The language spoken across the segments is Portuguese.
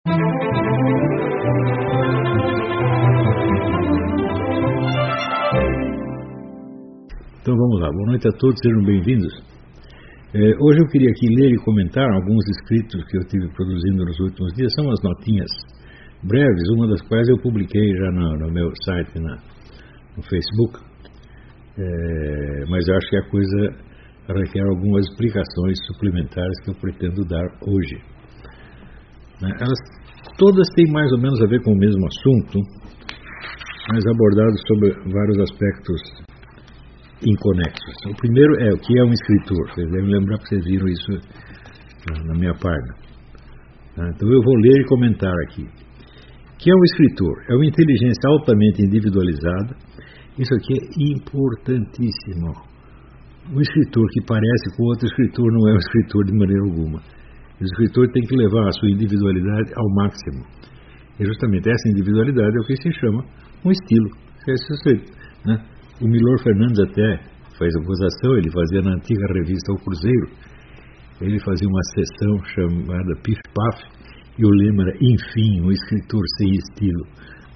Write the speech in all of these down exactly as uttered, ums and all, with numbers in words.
Então vamos lá, boa noite a todos, sejam bem-vindos. É, hoje eu queria aqui ler e comentar alguns escritos que eu tive produzindo nos últimos dias. São umas notinhas breves, uma das quais eu publiquei já no, no meu site, na, no Facebook. É, mas eu acho que a coisa requer algumas explicações suplementares que eu pretendo dar hoje. Elas todas têm mais ou menos a ver com o mesmo assunto, mas abordados sobre vários aspectos inconexos. O primeiro é o que é um escritor. Vocês devem lembrar que vocês viram isso na minha página. Então eu vou ler e comentar aqui. O que é um escritor? É uma inteligência altamente individualizada. Isso aqui é importantíssimo. Um escritor que parece com outro escritor não é um escritor de maneira alguma. O escritor tem que levar a sua individualidade ao máximo. E justamente essa individualidade é o que se chama um estilo. Né? O Milor Fernandes até faz acusação, ele fazia na antiga revista O Cruzeiro, ele fazia uma sessão chamada Pif Paf, e o lema era, enfim, um escritor sem estilo.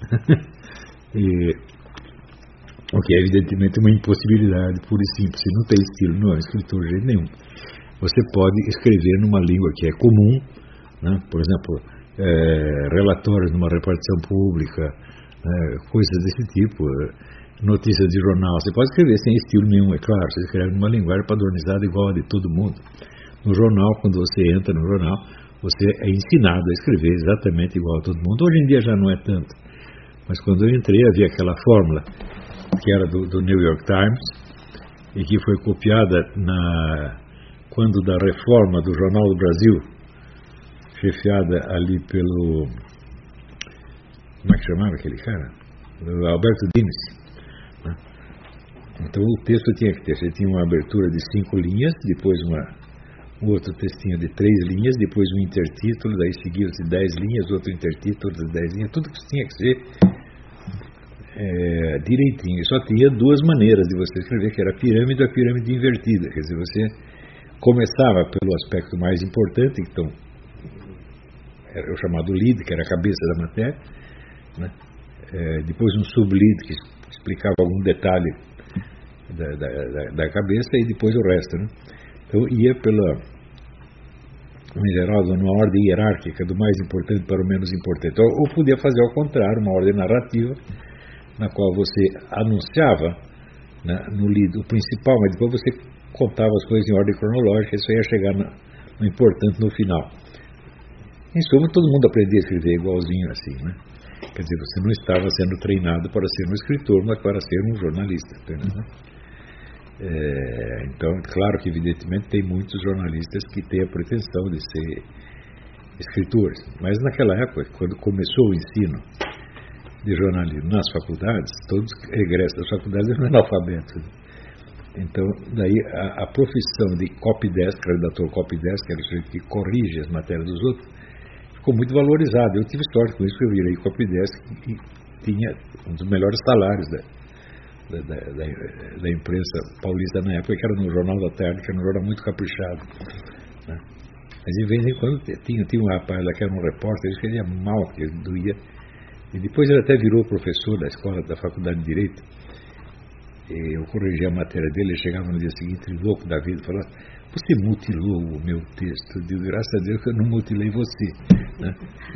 e, o que é evidentemente uma impossibilidade, pura e simples. Se não tem estilo, não é um escritor de jeito nenhum. Você pode escrever numa língua que é comum, né? Por exemplo, é, relatórios numa repartição pública, é, coisas desse tipo, é, notícias de jornal. Você pode escrever sem estilo nenhum, é claro. Você escreve numa linguagem padronizada igual a de todo mundo. No jornal, quando você entra no jornal, você é ensinado a escrever exatamente igual a todo mundo. Hoje em dia já não é tanto. Mas quando eu entrei, havia aquela fórmula que era do, do New York Times e que foi copiada na... quando da reforma do Jornal do Brasil, chefiada ali pelo, como é que chamava aquele cara? O Alberto Diniz. Né? Então o texto tinha que ter, você tinha uma abertura de cinco linhas, depois uma, um outro textinho de três linhas, depois um intertítulo, daí seguiu-se dez linhas, outro intertítulo de dez linhas, tudo que tinha que ser é, direitinho. E só tinha duas maneiras de você escrever, que era a pirâmide e a pirâmide invertida, quer dizer, você começava pelo aspecto mais importante, então era o chamado lead, que era a cabeça da matéria, né? É, depois um sublead que explicava algum detalhe da, da, da, da cabeça, e depois o resto, né? Então ia pela, em geral, numa ordem hierárquica, do mais importante para o menos importante. Ou, ou podia fazer ao contrário, uma ordem narrativa, na qual você anunciava, né, no lead o principal, mas depois você contava as coisas em ordem cronológica, isso ia chegar no, no importante no final. Em suma, todo mundo aprendia a escrever igualzinho assim, né? Quer dizer, você não estava sendo treinado para ser um escritor, mas para ser um jornalista. Né? É, então, claro que evidentemente tem muitos jornalistas que têm a pretensão de ser escritores, mas naquela época, quando começou o ensino de jornalismo nas faculdades, todos egressos das faculdades eram analfabetos. Então, daí a, a profissão de copydesk, redator copydesk, que era o sujeito que corrige as matérias dos outros, ficou muito valorizado. Eu tive sorte com isso, que eu virei copydesk e tinha um dos melhores salários da, da, da, da imprensa paulista na época, que era no Jornal da Tarde, que era um jornal muito caprichado. Né? Mas de vez em quando tinha, tinha um rapaz lá que era um repórter, ele escrevia mal, que ele doía. E depois ele até virou professor da escola, da Faculdade de Direito. Eu corrigia a matéria dele, ele chegava no dia seguinte louco da vida, falava: você mutilou o meu texto. Eu digo: graças a Deus que eu não mutilei você. Né?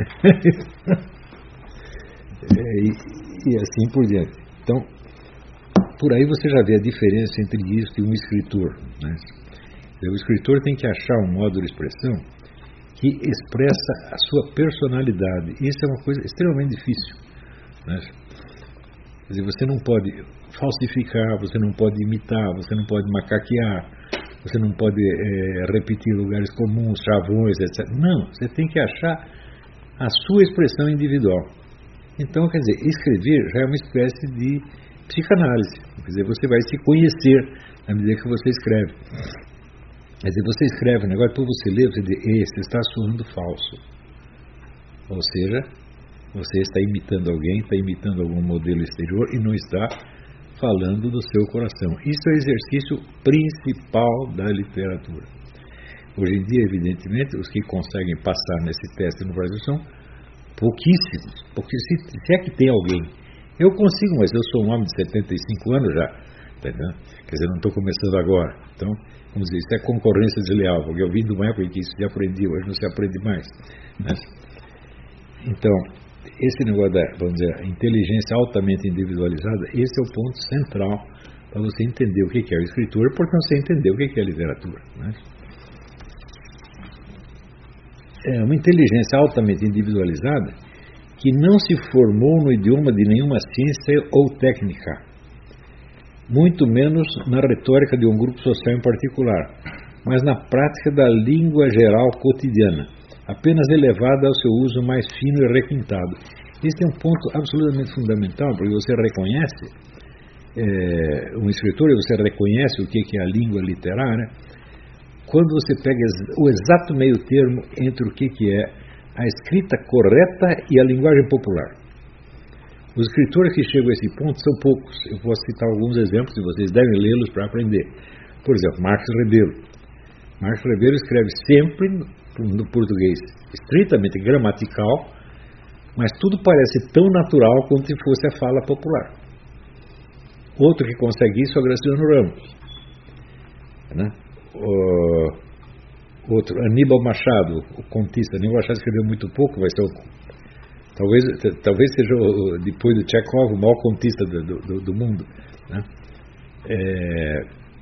é, e, e assim por diante. Então, por aí você já vê a diferença entre isso e um escritor. Né? O escritor tem que achar um modo de expressão que expressa a sua personalidade. Isso é uma coisa extremamente difícil. Né? Quer dizer, você não pode falsificar, você não pode imitar, você não pode macaquear, você não pode é, repetir lugares comuns, chavões, etcétera. Não, você tem que achar a sua expressão individual. Então, quer dizer, escrever já é uma espécie de psicanálise. Quer dizer, você vai se conhecer à medida que você escreve. Quer dizer, você escreve um negócio, depois você lê, você diz: esse está soando falso. Ou seja, você está imitando alguém, está imitando algum modelo exterior e não está falando do seu coração. Isso é o exercício principal da literatura. Hoje em dia, evidentemente, os que conseguem passar nesse teste no Brasil são Pouquíssimos. Porque se, se é que tem alguém. Eu consigo, mas eu sou um homem de setenta e cinco anos já. Entendeu? Quer dizer, não estou começando agora. Então, vamos dizer, isso é concorrência desleal, porque eu vim de uma época em que isso se aprendia, hoje não se aprende mais. Né? Então, esse negócio da, vamos dizer, inteligência altamente individualizada, esse é o ponto central para você entender o que é a escritura, porque você entender o que é a literatura. Né? É uma inteligência altamente individualizada que não se formou no idioma de nenhuma ciência ou técnica, muito menos na retórica de um grupo social em particular, mas na prática da língua geral cotidiana, apenas elevada ao seu uso mais fino e requintado. Esse é um ponto absolutamente fundamental, porque você reconhece é, um escritor e você reconhece o que é a língua literária quando você pega o exato meio termo entre o que é a escrita correta e a linguagem popular. Os escritores que chegam a esse ponto são poucos. Eu posso citar alguns exemplos e vocês devem lê-los para aprender. Por exemplo, Marcos Rebelo. Marcos Rebelo escreve sempre no português estritamente gramatical, mas tudo parece tão natural como se fosse a fala popular. Outro que consegue isso é o Graciliano Ramos. Né? O, outro, Aníbal Machado, o contista. Aníbal Machado escreveu muito pouco, vai ser o Talvez, talvez seja, depois do Chekhov, o maior contista do, do, do mundo. Né? É,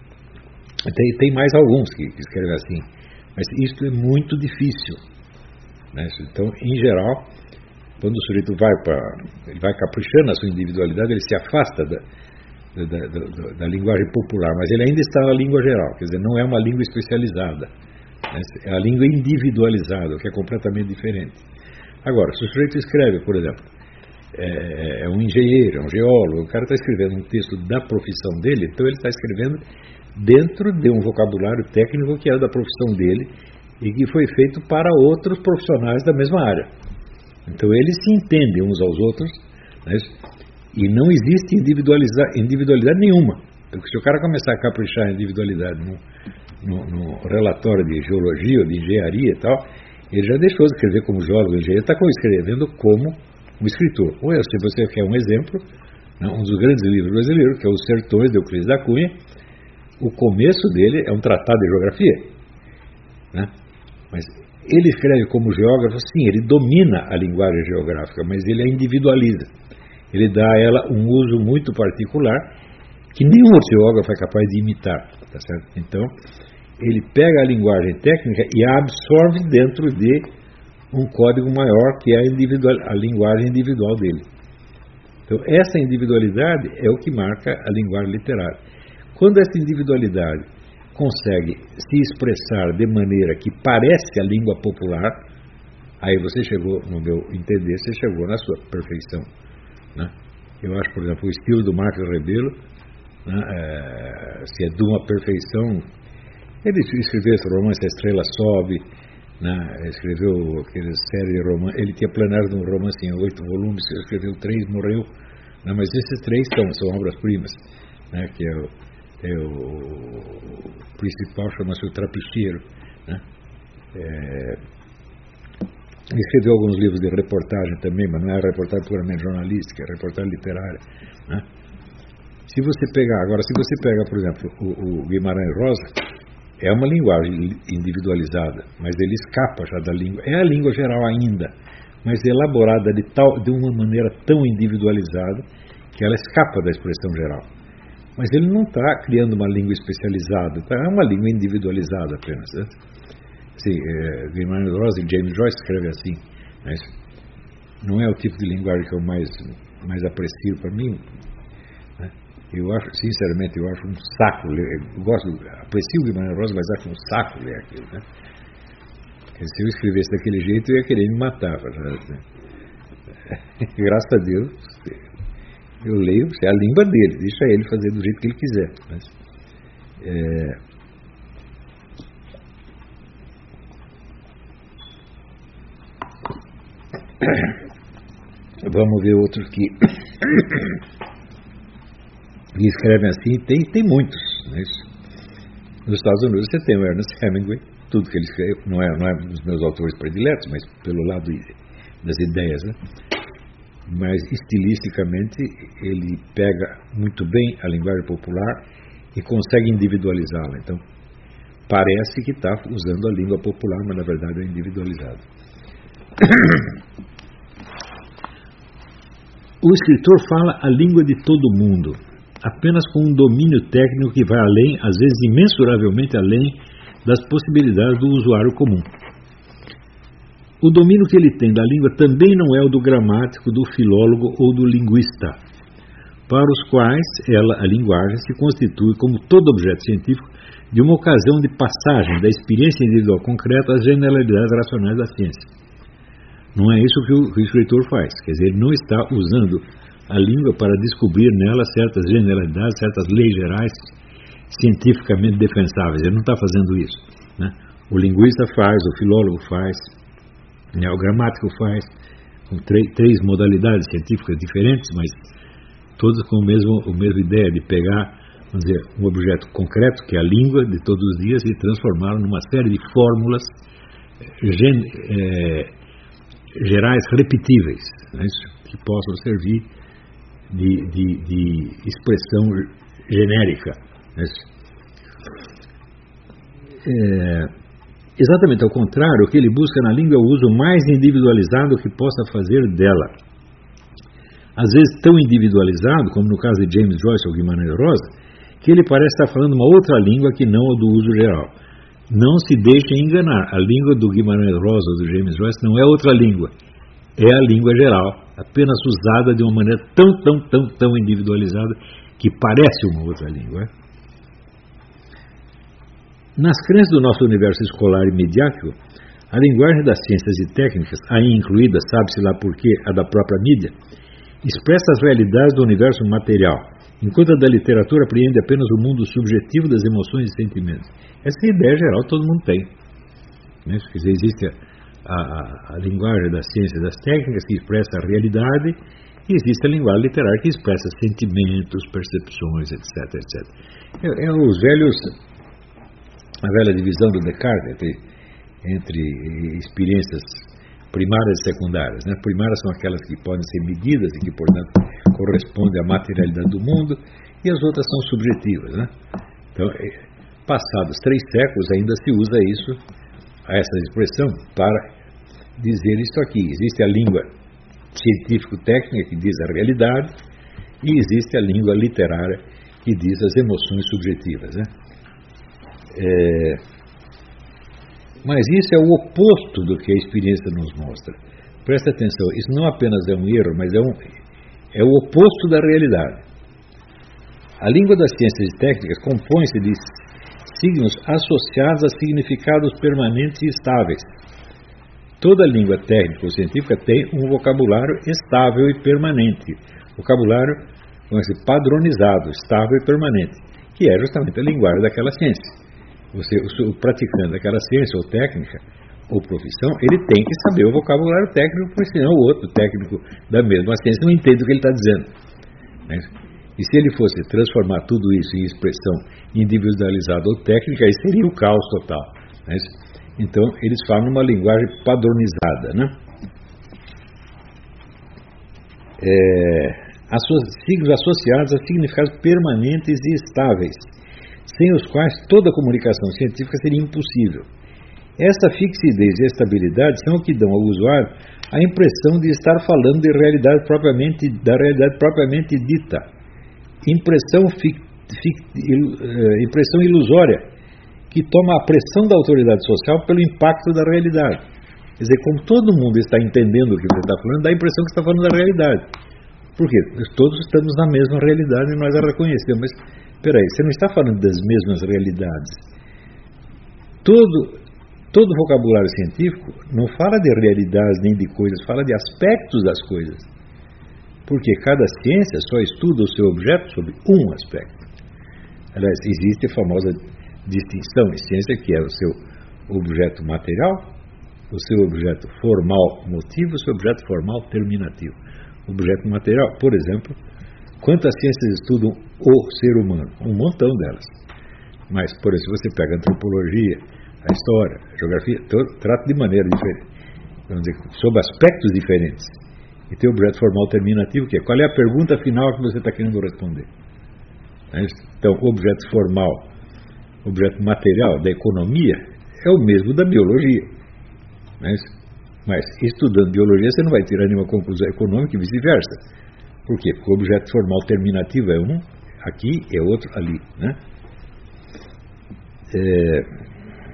tem, tem mais alguns que, que escrevem assim, mas isso é muito difícil. Né? Então, em geral, quando o sujeito vai para, ele vai caprichando na sua individualidade, ele se afasta da, da, da, da, da linguagem popular, mas ele ainda está na língua geral, quer dizer, não é uma língua especializada, né? É a língua individualizada, que é completamente diferente. Agora, se o sujeito escreve, por exemplo, é, é um engenheiro, é um geólogo, o cara está escrevendo um texto da profissão dele, então ele está escrevendo dentro de um vocabulário técnico que é da profissão dele e que foi feito para outros profissionais da mesma área. Então eles se entendem uns aos outros, né? E não existe individualidade nenhuma. Porque se o cara começar a caprichar em individualidade no, no, no relatório de geologia ou de engenharia e tal, ele já deixou de escrever como geólogo ou engenheiro, está escrevendo como um escritor. Ou se você quer um exemplo, né, um dos grandes livros brasileiros, que é Os Sertões, de Euclides da Cunha, o começo dele é um tratado de geografia. Né? Mas ele escreve como geógrafo, sim, ele domina a linguagem geográfica, mas ele a individualiza. Ele dá a ela um uso muito particular que nenhum outro geógrafo é capaz de imitar. Tá certo? Então, ele pega a linguagem técnica e a absorve dentro de um código maior, que é a, individual, a linguagem individual dele. Então, essa individualidade é o que marca a linguagem literária. Quando essa individualidade consegue se expressar de maneira que parece a língua popular, aí você chegou, no meu entender, você chegou na sua perfeição. Né? Eu acho, por exemplo, o estilo do Marcos Rebelo, né, é, se é de uma perfeição. Ele escreveu esse romance A Estrela Sobe, né, escreveu aquela série de romance. Ele tinha planejado um romance em oito volumes, escreveu três, morreu. Né, mas esses três são, são obras-primas, né, que é o, é o principal, chama-se O Trapicheiro. Né, é, ele escreveu alguns livros de reportagem também, mas não é reportagem puramente jornalística, é reportagem literária. Né. Se você pegar, agora, se você pega, por exemplo, o, o Guimarães Rosa, é uma linguagem individualizada, mas ele escapa já da língua. É a língua geral ainda, mas elaborada de, tal, de uma maneira tão individualizada que ela escapa da expressão geral. Mas ele não está criando uma língua especializada, tá? É uma língua individualizada apenas. Né? Assim, é, Guimarães Rosa e James Joyce escrevem assim, mas não é o tipo de linguagem que eu mais, mais aprecio para mim. Né? Eu acho, sinceramente, eu acho um saco ler. Eu gosto, aprecio o Guimarães Rosa, mas acho um saco ler aquilo. Né? Porque se eu escrevesse daquele jeito, eu ia querer me matar. Né? Graças a Deus, eu leio, é a língua dele, deixa ele fazer do jeito que ele quiser. Mas, é, vamos ver outros que, que escrevem assim. Tem, tem muitos. Né? Nos Estados Unidos você tem o Ernest Hemingway, tudo que ele escreve, não é, não é um dos meus autores prediletos, mas pelo lado das ideias, né? Mas estilisticamente ele pega muito bem a linguagem popular e consegue individualizá-la. Então, parece que está usando a língua popular, mas na verdade é individualizado. O escritor fala a língua de todo mundo, apenas com um domínio técnico que vai além, às vezes imensuravelmente além, das possibilidades do usuário comum. O domínio que ele tem da língua também não é o do gramático, do filólogo ou do linguista, para os quais ela, a linguagem, se constitui, como todo objeto científico, de uma ocasião de passagem da experiência individual concreta às generalidades racionais da ciência. Não é isso que o, que o escritor faz, quer dizer, ele não está usando a língua para descobrir nela certas generalidades, certas leis gerais cientificamente defensáveis, ele não está fazendo isso, né? O linguista faz, o filólogo faz, né? O gramático faz, com três, três modalidades científicas diferentes, mas todas com a mesma, a mesma ideia de pegar, vamos dizer, um objeto concreto, que é a língua de todos os dias, e transformá-lo numa série de fórmulas gen, é, gerais repetíveis, né, que possam servir de, de, de expressão genérica. Né. É, exatamente ao contrário, o que ele busca na língua é o uso mais individualizado que possa fazer dela. Às vezes tão individualizado, como no caso de James Joyce ou Guimarães Rosa, que ele parece estar falando uma outra língua que não a do uso geral. Não se deixem enganar, a língua do Guimarães Rosa ou do James Joyce não é outra língua, é a língua geral, apenas usada de uma maneira tão, tão, tão, tão individualizada que parece uma outra língua. Nas crenças do nosso universo escolar imediato, a linguagem das ciências e técnicas, aí incluída, sabe-se lá por quê, a da própria mídia, expressa as realidades do universo material, enquanto a da literatura apreende apenas o mundo subjetivo das emoções e sentimentos. Essa ideia geral todo mundo tem. Né? Quer dizer, existe a, a, a linguagem das ciências e das técnicas que expressa a realidade, e existe a linguagem literária que expressa sentimentos, percepções, etc, etcétera. É, é os velhos, a velha divisão do Descartes entre, entre experiências primárias e secundárias. Né? Primárias são aquelas que podem ser medidas e que, portanto, correspondem à materialidade do mundo, e as outras são subjetivas. Né? Então, passados três séculos, ainda se usa isso, essa expressão, para dizer isto aqui. Existe a língua científico-técnica que diz a realidade, e existe a língua literária que diz as emoções subjetivas. Né? É... Mas isso é o oposto do que a experiência nos mostra. Presta atenção, isso não apenas é um erro, mas é, um, é o oposto da realidade. A língua das ciências e técnicas compõe-se de signos associados a significados permanentes e estáveis. Toda língua técnica ou científica tem um vocabulário estável e permanente. Vocabulário, vamos dizer, padronizado, estável e permanente, que é justamente a linguagem daquela ciência. Você, o praticante daquela ciência ou técnica ou profissão, ele tem que saber o vocabulário técnico, porque senão o outro técnico da mesma ciência não entende o que ele está dizendo. Né? E se ele fosse transformar tudo isso em expressão individualizada ou técnica, aí seria o caos total. Né? Então, eles falam numa linguagem padronizada. Né? É, signos associados a significados permanentes e estáveis, sem os quais toda comunicação científica seria impossível. Essa fixidez e estabilidade são o que dão ao usuário a impressão de estar falando de realidade propriamente, da realidade propriamente dita. Impressão, fi, fi, il, impressão ilusória, que toma a pressão da autoridade social pelo impacto da realidade. Quer dizer, como todo mundo está entendendo o que você está falando, dá a impressão que está falando da realidade. Por quê? Todos estamos na mesma realidade e nós a reconhecemos. Mas, peraí, você não está falando das mesmas realidades. Todo, todo vocabulário científico não fala de realidades nem de coisas, fala de aspectos das coisas. Porque cada ciência só estuda o seu objeto sobre um aspecto. Aliás, existe a famosa distinção em ciência, que é o seu objeto material, o seu objeto formal motivo, o seu objeto formal terminativo. O objeto material, por exemplo, quantas ciências estudam o ser humano? Um montão delas. Mas, por exemplo, se você pega a antropologia, a história, a geografia, todo, trata de maneira diferente. vamos dizer, sob aspectos diferentes. E tem o objeto formal terminativo, que é qual é a pergunta final que você está querendo responder. Então, o objeto formal, objeto material da economia, é o mesmo da biologia. Mas, mas estudando biologia, você não vai tirar nenhuma conclusão econômica e vice-versa. Por quê? Porque o objeto formal terminativo é um, aqui é outro ali. Né? É...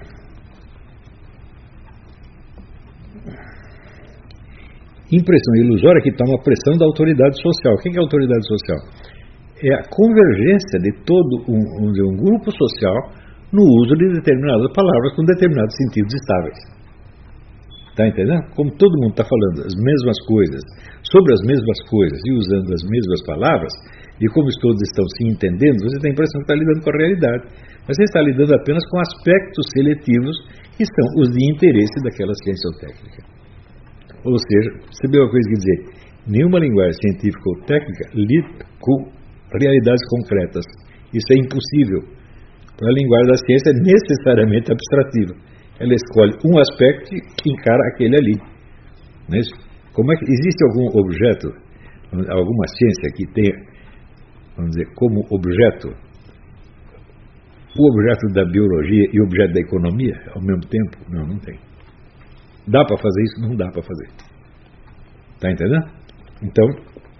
Impressão ilusória que está uma pressão da autoridade social. O que é a autoridade social? É a convergência de todo um, um, um grupo social no uso de determinadas palavras com determinados sentidos estáveis. Está entendendo? Como todo mundo está falando as mesmas coisas, sobre as mesmas coisas e usando as mesmas palavras, e como todos estão se entendendo, você tem a impressão que está lidando com a realidade. Mas você está lidando apenas com aspectos seletivos que são os de interesse daquela ciência ou técnica. Ou seja, você vê uma coisa que dizer, nenhuma linguagem científica ou técnica lida com realidades concretas. Isso é impossível. A linguagem da ciência é necessariamente abstrativa. Ela escolhe um aspecto e encara aquele ali. Não é isso? Como é que existe algum objeto, alguma ciência que tenha, vamos dizer, como objeto o objeto da biologia e o objeto da economia ao mesmo tempo? Não, não tem. Dá para fazer isso? Não dá para fazer. Está entendendo? Então,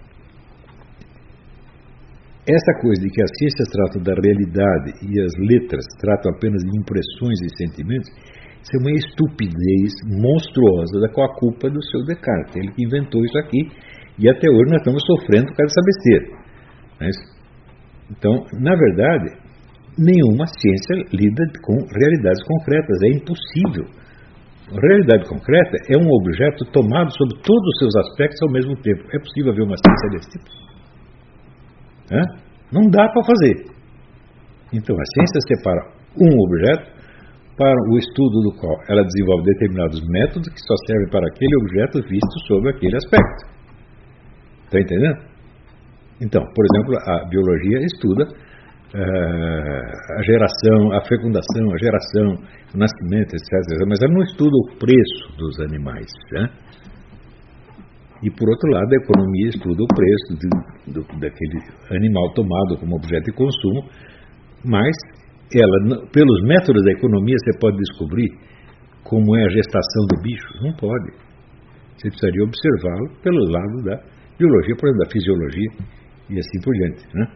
essa coisa de que as ciências tratam da realidade e as letras tratam apenas de impressões e sentimentos, isso é uma estupidez monstruosa da qual a culpa é do seu Descartes. Ele que inventou isso aqui e até hoje nós estamos sofrendo por causa dessa besteira. Mas, então, na verdade, nenhuma ciência lida com realidades concretas. É impossível. A realidade concreta é um objeto tomado sob todos os seus aspectos ao mesmo tempo. É possível haver uma ciência desse tipo? Hã? Não dá para fazer. Então a ciência separa um objeto para o estudo do qual ela desenvolve determinados métodos que só servem para aquele objeto visto sob aquele aspecto. Está entendendo? Então, por exemplo, a biologia estuda Uh, a geração, a fecundação, a geração, o nascimento, etcétera. Mas ela não estuda o preço dos animais. Né? E, por outro lado, a economia estuda o preço de, do, daquele animal tomado como objeto de consumo, mas ela, pelos métodos da economia, você pode descobrir como é a gestação do bicho? Não pode. Você precisaria observá-lo pelo lado da biologia, por exemplo, da fisiologia e assim por diante. Né?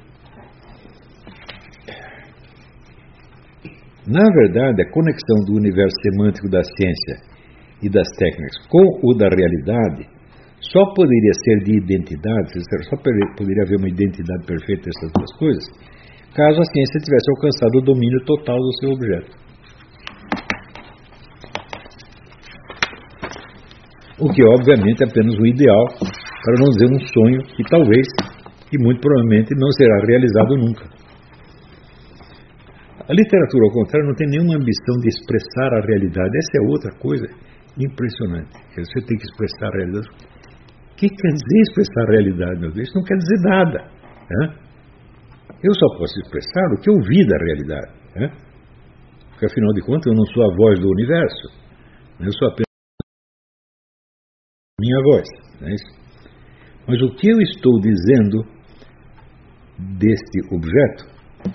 Na verdade, a conexão do universo semântico da ciência e das técnicas com o da realidade só poderia ser de identidade, só poderia haver uma identidade perfeita dessas duas coisas, caso a ciência tivesse alcançado o domínio total do seu objeto. O que, obviamente, é apenas um ideal, para não dizer um sonho que talvez, e muito provavelmente, não será realizado nunca. A literatura, ao contrário, não tem nenhuma ambição de expressar a realidade. Essa é outra coisa impressionante. Você tem que expressar a realidade. O que quer dizer expressar a realidade, meu Deus? Isso não quer dizer nada. Né? Eu só posso expressar o que eu vi da realidade. Né? Porque, afinal de contas, eu não sou a voz do universo. Eu sou apenas a minha voz. Né? Mas o que eu estou dizendo deste objeto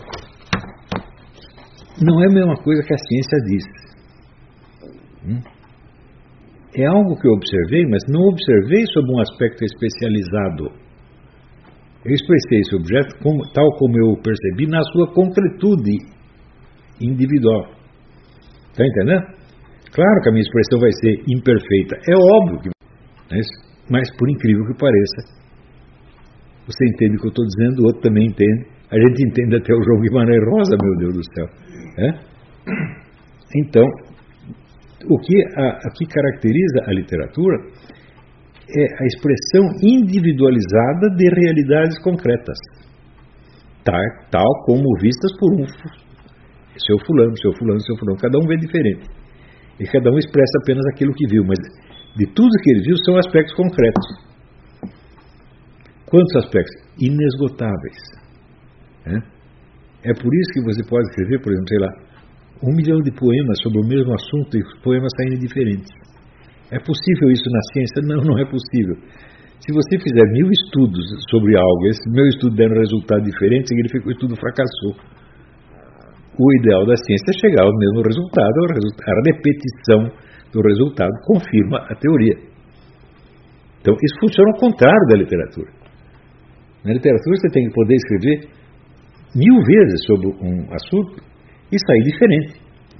não é a mesma coisa que a ciência diz. Hum? É algo que eu observei, mas não observei sob um aspecto especializado. Eu expressei esse objeto como, tal como eu o percebi na sua concretude individual. Está entendendo? Claro que a minha expressão vai ser imperfeita. É óbvio que vai ser. Mas, por incrível que pareça, você entende o que eu estou dizendo, o outro também entende. A gente entende até o João Guimarães Rosa, meu Deus do céu. É? Então, o que, a, o que caracteriza a literatura é a expressão individualizada de realidades concretas, tal, tal como vistas por um seu fulano, seu fulano, seu fulano. Cada um vê diferente. E cada um expressa apenas aquilo que viu, mas de tudo que ele viu são aspectos concretos. Quantos aspectos? Inesgotáveis. É? É por isso que você pode escrever, por exemplo, sei lá, um milhão de poemas sobre o mesmo assunto e os poemas saírem diferentes. É possível isso na ciência? Não, não é possível. Se você fizer mil estudos sobre algo, esse meu estudo der um resultado diferente, significa que o estudo fracassou. O ideal da ciência é chegar ao mesmo resultado, a repetição do resultado confirma a teoria. Então, isso funciona ao contrário da literatura. Na literatura, você tem que poder escrever mil vezes sobre um assunto e sair diferente.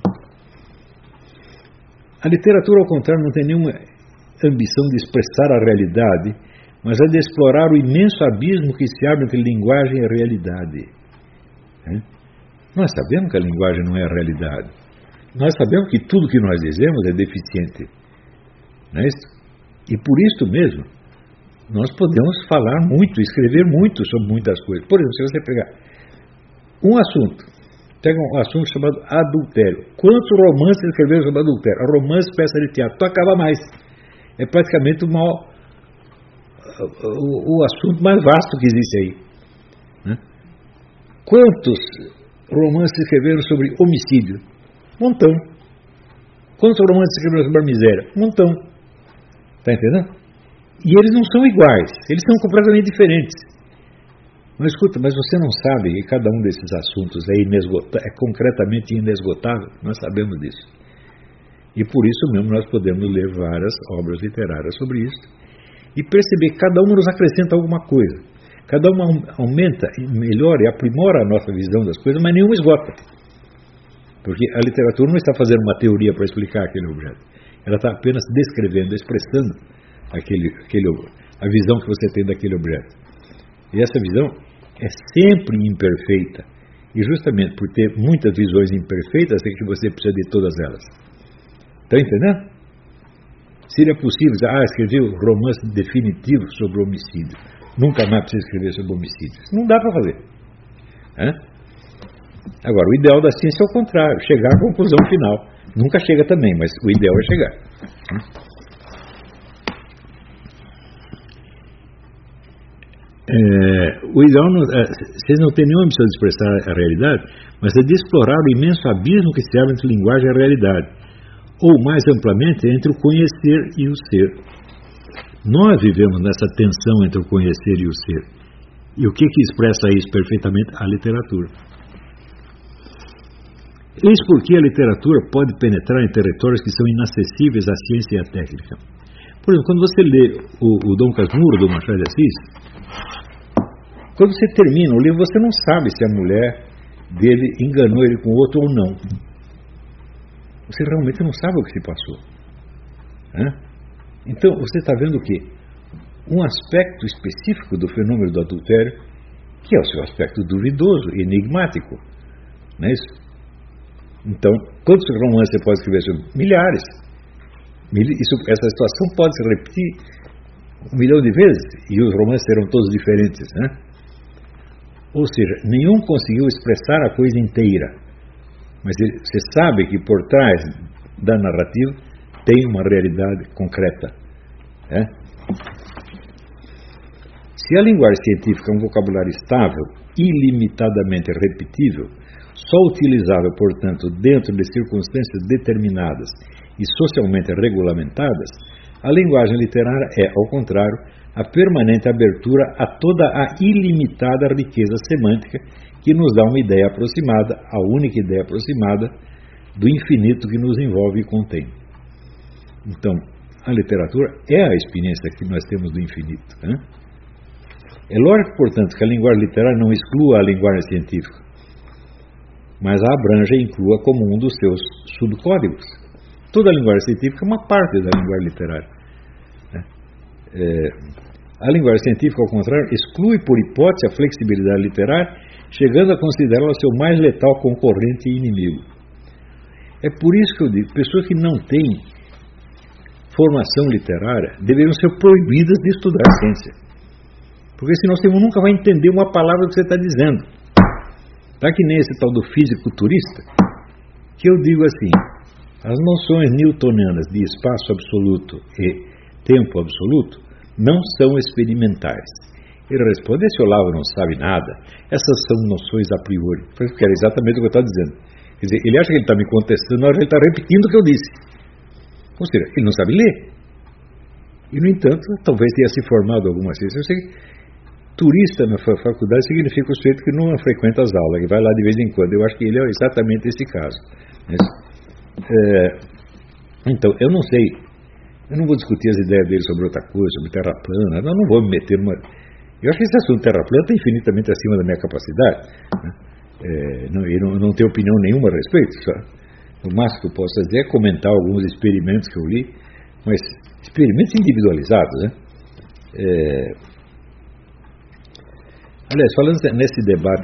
A literatura, ao contrário, não tem nenhuma ambição de expressar a realidade, mas a de explorar o imenso abismo que se abre entre linguagem e realidade. É? Nós sabemos que a linguagem não é a realidade. Nós sabemos que tudo que nós dizemos é deficiente. Não é isso? E por isso mesmo, nós podemos falar muito, escrever muito sobre muitas coisas. Por exemplo, se você pegar um assunto, pega um assunto chamado adultério. Quantos romances escreveram sobre adultério? A romance, peça de teatro, tu acaba mais. É praticamente o, maior, o, o assunto mais vasto que existe aí. Né? Quantos romances escreveram sobre homicídio? Montão. Quantos romances escreveram sobre a miséria? Montão. Está entendendo? E eles não são iguais, eles são completamente diferentes. Mas escuta, mas você não sabe que cada um desses assuntos é, é concretamente inesgotável? Nós sabemos disso. E por isso mesmo nós podemos ler várias obras literárias sobre isso e perceber que cada uma nos acrescenta alguma coisa. Cada uma aumenta, melhora e aprimora a nossa visão das coisas, mas nenhuma esgota. Porque a literatura não está fazendo uma teoria para explicar aquele objeto. Ela está apenas descrevendo, expressando aquele, aquele, a visão que você tem daquele objeto. E essa visão é sempre imperfeita. E justamente por ter muitas visões imperfeitas é que você precisa de todas elas. Está entendendo? Seria possível dizer, ah, escrevi um romance definitivo sobre o homicídio. Nunca mais precisa escrever sobre homicídio. Não dá para fazer. Hã? Agora, o ideal da ciência é o contrário, chegar à conclusão final. Nunca chega também, mas o ideal é chegar. É, o ideal, não, é, vocês não têm nenhuma ambição de expressar a realidade, mas é de explorar o imenso abismo que se abre entre linguagem e a realidade, ou mais amplamente entre o conhecer e o ser. Nós vivemos nessa tensão entre o conhecer e o ser. E o que, que expressa isso perfeitamente? A literatura. Eis porque a literatura pode penetrar em territórios que são inacessíveis à ciência e à técnica. Por exemplo, quando você lê o, o Dom Casmurro, do Machado de Assis, quando você termina o livro, você não sabe se a mulher dele enganou ele com outro ou não. Você realmente não sabe o que se passou. Hã? Então, você está vendo o quê? Um aspecto específico do fenômeno do adultério, que é o seu aspecto duvidoso, enigmático. Não é isso? Então, quantos romances você pode escrever sobre? Milhares. Isso, essa situação pode se repetir um milhão de vezes, e os romances serão todos diferentes, né? Ou seja, nenhum conseguiu expressar a coisa inteira. Mas ele, você sabe que por trás da narrativa tem uma realidade concreta. Né? Se a linguagem científica é um vocabulário estável, ilimitadamente repetível, só utilizável, portanto, dentro de circunstâncias determinadas e socialmente regulamentadas, a linguagem literária é, ao contrário, a permanente abertura a toda a ilimitada riqueza semântica que nos dá uma ideia aproximada, a única ideia aproximada do infinito que nos envolve e contém. Então, a literatura é a experiência que nós temos do infinito. Né? É lógico, portanto, que a linguagem literária não exclua a linguagem científica, mas a abranja e inclua como um dos seus subcódigos. Toda a linguagem científica é uma parte da linguagem literária. Né? É, a linguagem científica, ao contrário, exclui por hipótese a flexibilidade literária, chegando a considerá-la seu mais letal concorrente e inimigo. É por isso que eu digo, pessoas que não têm formação literária deveriam ser proibidas de estudar ciência. Porque senão você nunca vai entender uma palavra que você está dizendo. Está que nem esse tal do fisiculturista, que eu digo assim, as noções newtonianas de espaço absoluto e tempo absoluto não são experimentais. Ele responde, esse Olavo não sabe nada, essas são noções a priori. Que era exatamente o que eu estava dizendo. Quer dizer, ele acha que ele está me contestando, na hora ele está repetindo o que eu disse. Ou seja, ele não sabe ler. E, no entanto, talvez tenha se formado alguma ciência. Eu sei que turista na faculdade significa o sujeito que não frequenta as aulas, que vai lá de vez em quando. Eu acho que ele é exatamente esse caso. Mas, é, então, eu não sei, eu não vou discutir as ideias dele sobre outra coisa, sobre terra plana, eu não vou me meter numa... Eu acho que esse assunto terra plana está infinitamente acima da minha capacidade, né? É, não, eu não, não tenho opinião nenhuma a respeito, só. O máximo que eu posso fazer é comentar alguns experimentos que eu li, mas experimentos individualizados, né? É, aliás, falando nesse debate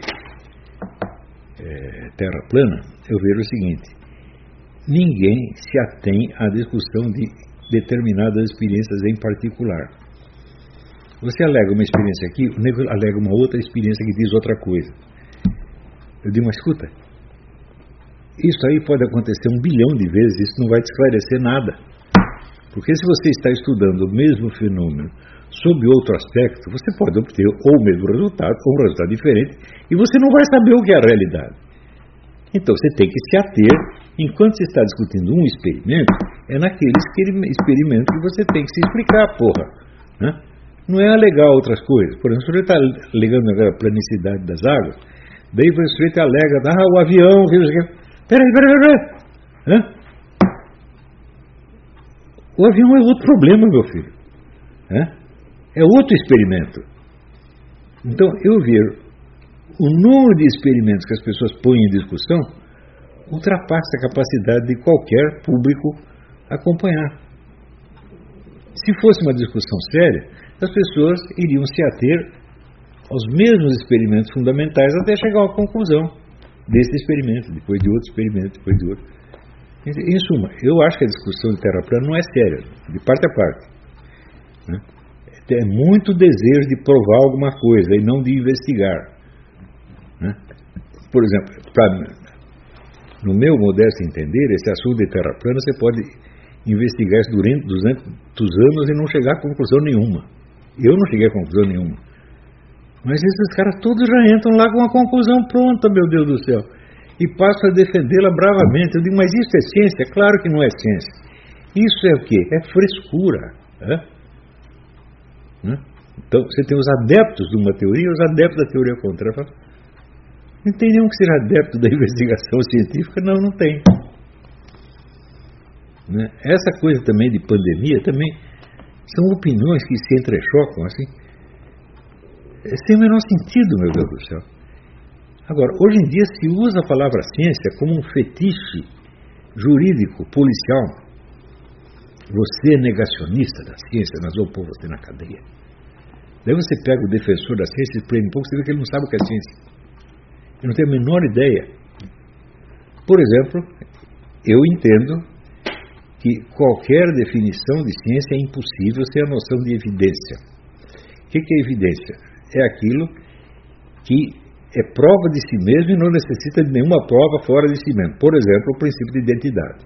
de é, terra plana, eu vejo o seguinte: ninguém se atém à discussão de determinadas experiências em particular. Você alega uma experiência aqui, o nego alega uma outra experiência que diz outra coisa. Eu digo, mas escuta, isso aí pode acontecer um bilhão de vezes, isso não vai te esclarecer nada. Porque se você está estudando o mesmo fenômeno sob outro aspecto, você pode obter ou o mesmo resultado, ou um resultado diferente, e você não vai saber o que é a realidade. Então você tem que se ater, enquanto você está discutindo um experimento, é naquele experimento que você tem que se explicar, porra, né? Não é alegar outras coisas. Por exemplo, se você está alegando a planicidade das águas, daí você alega, ah, o avião, peraí, peraí, peraí, Hã? O avião é outro problema, meu filho. Hã? É outro experimento. Então, eu vejo o número de experimentos que as pessoas põem em discussão ultrapassa a capacidade de qualquer público acompanhar. Se fosse uma discussão séria, as pessoas iriam se ater aos mesmos experimentos fundamentais até chegar a uma conclusão desse experimento, depois de outro experimento, depois de outro. Em suma, eu acho que a discussão de terra plana não é séria, de parte a parte, né? É muito desejo de provar alguma coisa e não de investigar, né? Por exemplo, pra, no meu modesto entender, esse assunto de terra plana você pode investigar isso durante duzentos anos e não chegar a conclusão nenhuma. Eu não cheguei a conclusão nenhuma. Mas esses caras todos já entram lá com uma conclusão pronta, meu Deus do céu, e passam a defendê-la bravamente. Eu digo, mas isso é ciência? Claro que não é ciência. Isso é o quê? É frescura. Né? Né? Então, você tem os adeptos de uma teoria e os adeptos da teoria contrária. Não tem nenhum que seja adepto da investigação científica? Não, não tem. Né? Essa coisa também de pandemia, também são opiniões que se entrechocam assim, sem o menor sentido, meu Deus do céu. Agora, hoje em dia se usa a palavra ciência como um fetiche jurídico, policial. Você é negacionista da ciência, nós vamos pôr você na cadeia. Daí você pega o defensor da ciência e prende um pouco, você vê que ele não sabe o que é ciência. Ele não tem a menor ideia. Por exemplo, eu entendo que qualquer definição de ciência é impossível sem a noção de evidência. O que é evidência? É aquilo que é prova de si mesmo e não necessita de nenhuma prova fora de si mesmo. Por exemplo, o princípio de identidade.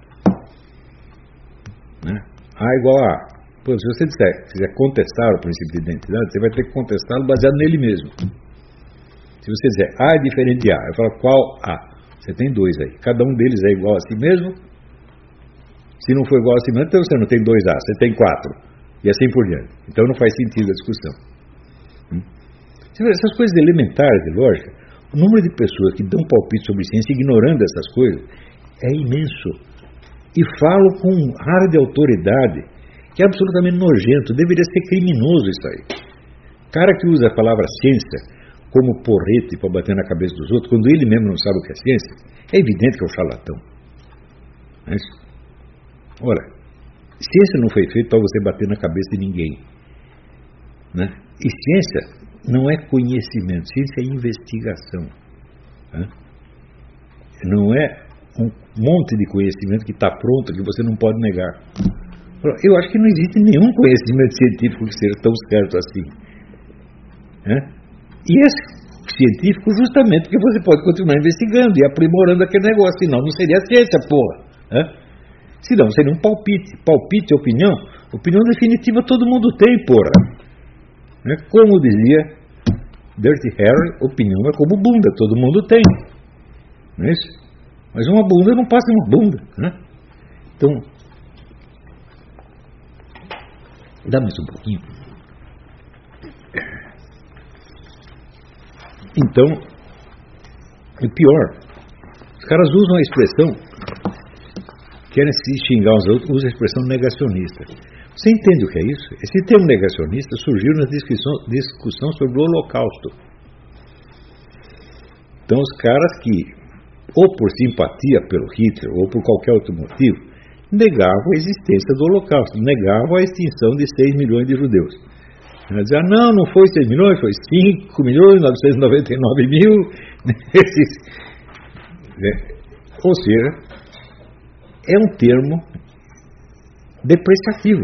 Né? A igual a A. Pô, se você disser, quiser contestar o princípio de identidade, você vai ter que contestá-lo baseado nele mesmo. Se você dizer A é diferente de A, eu falo qual A? Você tem dois aí. Cada um deles é igual a si mesmo. Se não for igual a si mesmo, então você não tem dois A, você tem quatro. E assim por diante. Então não faz sentido a discussão. Hum? Essas coisas elementares de lógica, o número de pessoas que dão palpite sobre ciência ignorando essas coisas é imenso. E falam com um ar de autoridade que é absolutamente nojento. Deveria ser criminoso isso aí. Cara que usa a palavra ciência como porrete para bater na cabeça dos outros, quando ele mesmo não sabe o que é ciência, é evidente que é um charlatão. Mas, ora, ciência não foi feita para você bater na cabeça de ninguém, né? E ciência não é conhecimento, ciência é investigação, né? Não é um monte de conhecimento que está pronto, que você não pode negar. Eu acho que não existe nenhum conhecimento científico que seja tão certo assim, né? E é científico justamente porque você pode continuar investigando e aprimorando aquele negócio, senão não seria ciência, porra, né? Senão seria um palpite. Palpite, opinião, opinião definitiva todo mundo tem, porra, né? Como dizia Dirty Harry, opinião é como bunda, todo mundo tem, não é isso? Mas uma bunda não passa uma bunda, né? Então, Dá mais um pouquinho. Então, é pior. Os caras usam a expressão, querem se xingar uns outros, usam a expressão negacionista. Você entende o que é isso? Esse termo negacionista surgiu na discussão, discussão sobre o Holocausto. Então, os caras que, ou por simpatia pelo Hitler, ou por qualquer outro motivo, negavam a existência do Holocausto, negavam a extinção de seis milhões de judeus. Ela dizia, não, não foi seis milhões, foi cinco milhões novecentos e noventa e nove mil. Ou seja, é um termo depreciativo.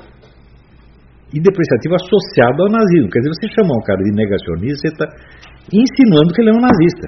E depreciativo associado ao nazismo. Quer dizer, você chamar um cara de negacionista, você está insinuando que ele é um nazista.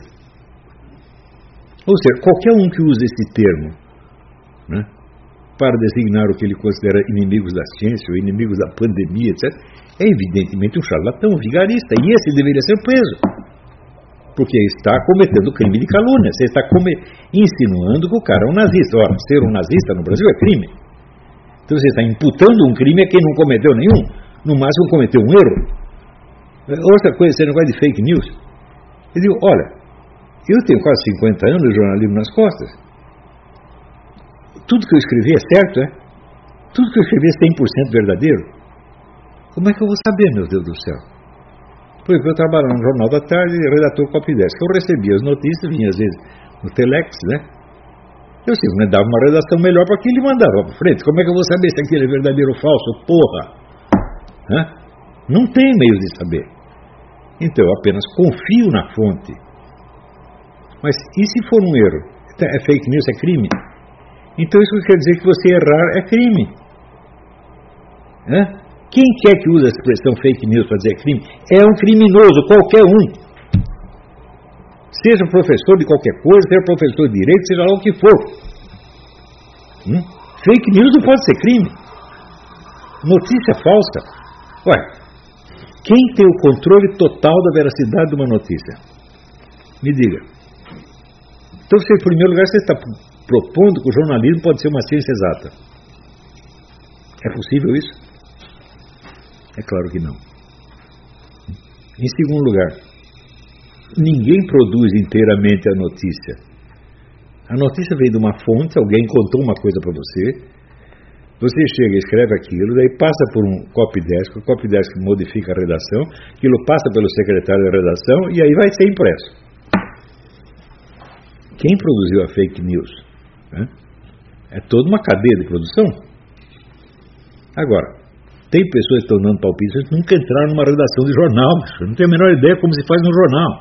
Ou seja, qualquer um que use esse termo, né, para designar o que ele considera inimigos da ciência ou inimigos da pandemia, etcétera, é evidentemente um charlatão, um vigarista. E esse deveria ser preso. Porque está cometendo crime de calúnia. Você está come... insinuando que o cara é um nazista. Ora, ser um nazista no Brasil é crime. Então você está imputando um crime a quem não cometeu nenhum. No máximo cometeu um erro. Outra coisa, esse negócio de fake news. Eu digo, olha, eu tenho quase cinquenta anos de jornalismo nas costas. Tudo que eu escrevi é certo, é? Tudo que eu escrevi é cem por cento verdadeiro. Como é que eu vou saber, meu Deus do céu? Por exemplo, eu trabalhava no Jornal da Tarde, redator Copydesk. Eu recebia as notícias, vinha às vezes no Telex, né? Eu simplesmente dava uma redação melhor para aquilo e mandava para frente. Como é que eu vou saber se aquilo é verdadeiro ou falso? Porra! Hã? Não tem meio de saber. Então, eu apenas confio na fonte. Mas e se for um erro? É fake news, é crime? Então isso quer dizer que você errar é crime. Hã? Quem quer que use a expressão fake news para dizer crime é um criminoso, qualquer um. Seja professor de qualquer coisa, seja professor de direito, seja lá o que for. Hum? Fake news não pode ser crime. Notícia falsa. Ué, quem tem o controle total da veracidade de uma notícia? Me diga. Então, você, em primeiro lugar, você está propondo que o jornalismo pode ser uma ciência exata. É possível isso? É claro que não. Em segundo lugar, ninguém produz inteiramente a notícia. A notícia vem de uma fonte, alguém contou uma coisa para você, você chega, escreve aquilo, daí passa por um copydesk, o copydesk modifica a redação, aquilo passa pelo secretário da redação e aí vai ser impresso. Quem produziu a fake news? Né? É toda uma cadeia de produção. Agora, tem pessoas que estão dando palpites que nunca entraram numa redação de jornal, não tem a menor ideia como se faz no jornal.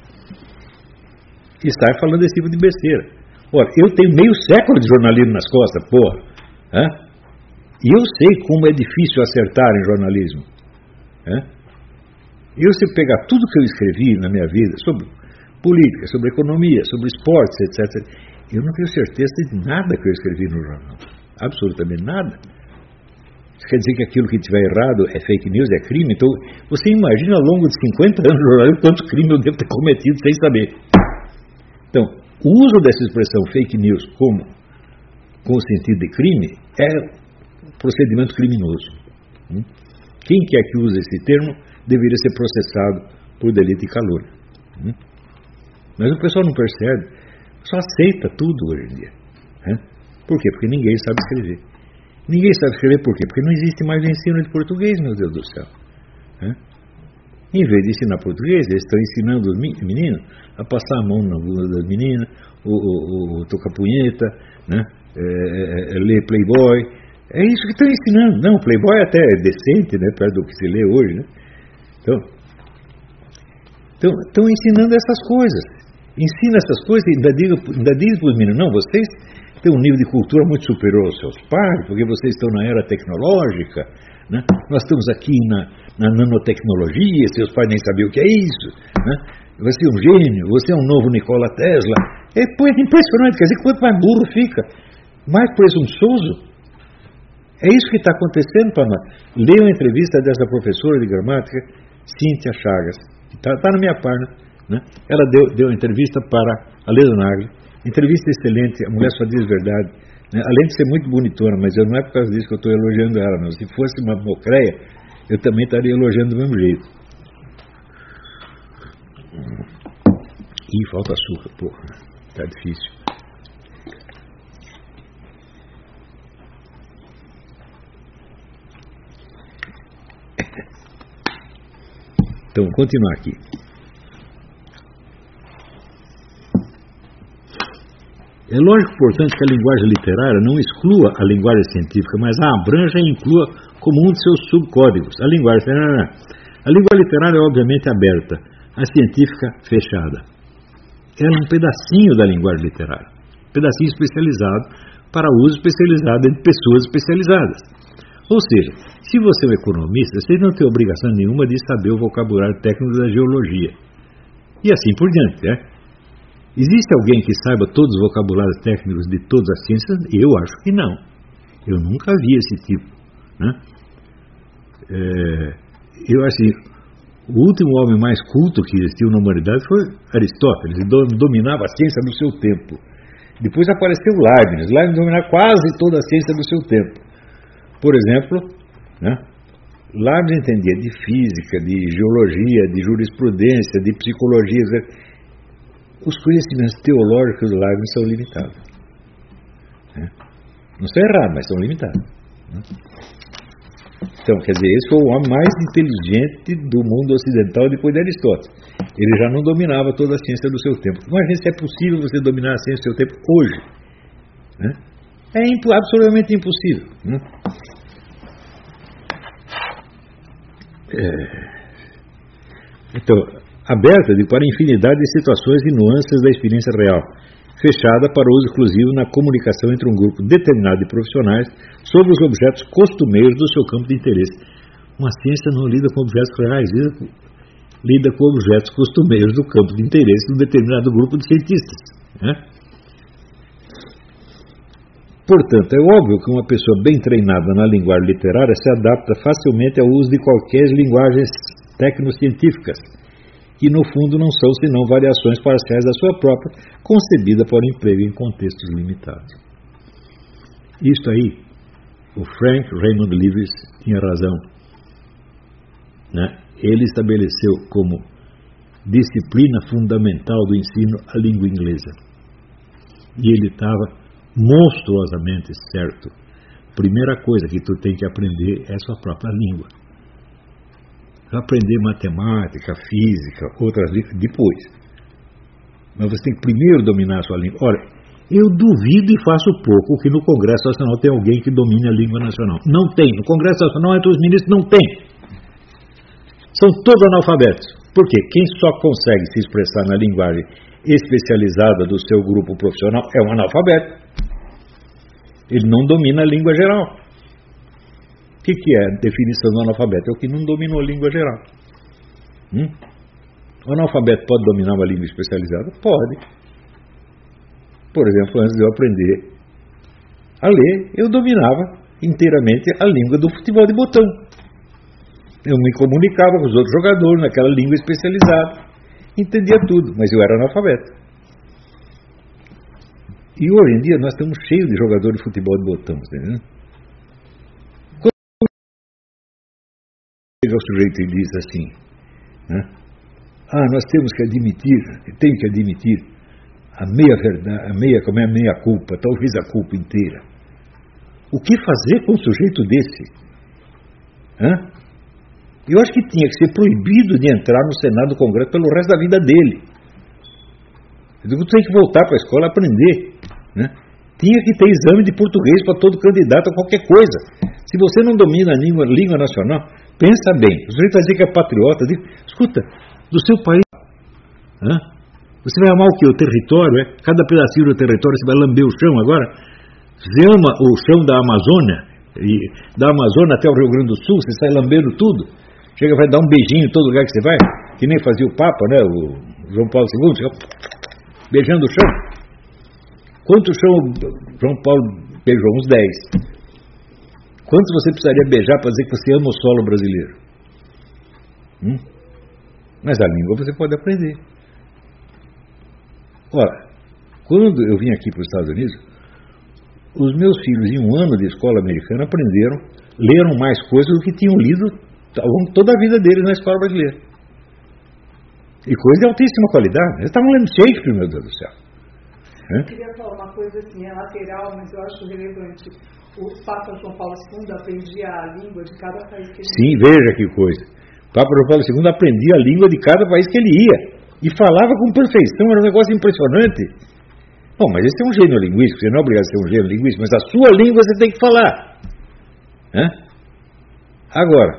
E está falando desse tipo de besteira. Ora, eu tenho meio século de jornalismo nas costas, porra. Hã? E eu sei como é difícil acertar em jornalismo. Hã? Eu, se pegar tudo que eu escrevi na minha vida, sobre política, sobre economia, sobre esportes, etcétera, eu não tenho certeza de nada que eu escrevi no jornal. Absolutamente nada. Isso quer dizer que aquilo que estiver errado é fake news, é crime? Então, você imagina ao longo de cinquenta anos de jornalismo quanto crime eu devo ter cometido sem saber. Então, o uso dessa expressão fake news como com o sentido de crime é um procedimento criminoso. Quem quer que use esse termo deveria ser processado por delito de calúnia. Mas o pessoal não percebe, só aceita tudo hoje em dia. Por quê? Porque ninguém sabe escrever. Ninguém sabe escrever por quê? Porque não existe mais o ensino de português, meu Deus do céu. Em vez de ensinar português, eles estão ensinando os meninos a passar a mão na bunda das meninas, o, o, o tocar punheta, né? é, é, ler Playboy. É isso que estão ensinando. Não, Playboy até é decente, né, perto do que se lê hoje, né? Então, então, estão ensinando essas coisas. Ensina essas coisas e ainda, diga, ainda diz para os meninos, não, vocês têm um nível de cultura muito superior aos seus pais, porque vocês estão na era tecnológica, né? Nós estamos aqui na, na nanotecnologia, seus pais nem sabiam o que é isso, né? Você é um gênio, você é um novo Nikola Tesla. É impressionante, quer dizer, quanto mais burro fica, mais presunçoso. É isso que está acontecendo para nós. Leia uma entrevista dessa professora de gramática, Cíntia Chagas, que está tá na minha página, né? Ela deu, deu uma entrevista para a Leonardo, entrevista excelente, a mulher só diz verdade, Além de ser muito bonitona, mas não é por causa disso que eu estou elogiando ela, não. Se fosse uma mocreia, eu também estaria elogiando do mesmo jeito. Ih, falta açúcar, porra. Tá difícil. Então, vou continuar aqui. É lógico, portanto, que a linguagem literária não exclua a linguagem científica, mas a abranja e inclua como um de seus subcódigos. A linguagem literária, a língua literária é obviamente aberta, a científica fechada. Ela é um pedacinho da linguagem literária, um pedacinho especializado para uso especializado entre pessoas especializadas. Ou seja, se você é um economista, você não tem obrigação nenhuma de saber o vocabulário técnico da geologia. E assim por diante, né? Existe alguém que saiba todos os vocabulários técnicos de todas as ciências? Eu acho que não. Eu nunca vi esse tipo. Né? É, eu assim, o último homem mais culto que existiu na humanidade foi Aristóteles. Ele dominava a ciência do seu tempo. Depois apareceu Leibniz. Leibniz dominava quase toda a ciência do seu tempo. Por exemplo, né? Leibniz entendia de física, de geologia, de jurisprudência, de psicologia. Os conhecimentos teológicos do Leibniz são limitados. Né? Não são errados, mas são limitados. Né? Então, quer dizer, esse foi o homem mais inteligente do mundo ocidental depois de Aristóteles. Ele já não dominava toda a ciência do seu tempo. Imagina se é possível você dominar a ciência do seu tempo hoje. Né? É imp- absolutamente impossível. Né? É... Então... aberta para infinidade de situações e nuances da experiência real, fechada para uso exclusivo na comunicação entre um grupo determinado de profissionais sobre os objetos costumeiros do seu campo de interesse. Uma ciência não lida com objetos reais, lida com objetos costumeiros do campo de interesse de um determinado grupo de cientistas. Né? Portanto, é óbvio que uma pessoa bem treinada na linguagem literária se adapta facilmente ao uso de qualquer linguagens tecnocientíficas, que no fundo não são senão variações parciais da sua própria, concebida para emprego em contextos limitados. Isto aí, o Frank Raymond Lewis tinha razão. Né? Ele estabeleceu como disciplina fundamental do ensino a língua inglesa. E ele estava monstruosamente certo. Primeira coisa que tu tem que aprender é a sua própria língua. Aprender matemática, física, outras línguas depois. Mas você tem que primeiro dominar a sua língua. Olha, eu duvido e faço pouco que no Congresso Nacional tem alguém que domine a língua nacional. Não tem. No Congresso Nacional, entre os ministros, não tem. São todos analfabetos. Por quê? Quem só consegue se expressar na linguagem especializada do seu grupo profissional é um analfabeto. Ele não domina a língua geral. O que, que é a definição do analfabeto? É o que não dominou a língua geral. Hum? O analfabeto pode dominar uma língua especializada? Pode. Por exemplo, antes de eu aprender a ler, eu dominava inteiramente a língua do futebol de botão. Eu me comunicava com os outros jogadores naquela língua especializada. Entendia tudo, mas eu era analfabeto. E hoje em dia nós estamos cheios de jogadores de futebol de botão, entendeu? Chega o sujeito e diz assim, né? Ah, nós temos que admitir, tem que admitir a meia verdade, a meia, como é a meia culpa, talvez a culpa inteira. O que fazer com um sujeito desse? Hã? Eu acho que tinha que ser proibido de entrar no Senado do Congresso pelo resto da vida dele. Eu digo, tem que voltar para a escola e aprender, né? Tinha que ter exame de português para todo candidato a qualquer coisa. Se você não domina a língua, língua nacional, pensa bem. O sujeito vai dizer que é patriota. Diz, escuta, do seu país, hã? Você vai amar o quê? O território, é? Cada pedacinho do território você vai lamber o chão agora? Você ama o chão da Amazônia, e da Amazônia até o Rio Grande do Sul, você sai lambendo tudo. Chega, vai dar um beijinho em todo lugar que você vai, que nem fazia o Papa, né? O João Paulo segundo, chega beijando o chão. Quanto chão João Paulo beijou? Uns dez. Quantos você precisaria beijar para dizer que você ama o solo brasileiro? Hum? Mas a língua você pode aprender. Ora, quando eu vim aqui para os Estados Unidos, Os meus filhos, em um ano de escola americana, aprenderam, leram mais coisas do que tinham lido ao longo de toda a vida deles na escola brasileira. E coisa de altíssima qualidade. Eles estavam lendo Shakespeare, meu Deus do céu. Eu é? queria falar uma coisa assim, é lateral, mas eu acho relevante. O Papa João Paulo segundo aprendia a língua de cada país que ele ia. Sim, veja que coisa. O Papa João Paulo segundo aprendia a língua de cada país que ele ia. E falava com perfeição, era um negócio impressionante. Bom, mas esse é um gênio linguístico, você não é obrigado a ser um gênio linguístico, mas a sua língua você tem que falar. Hã? Agora,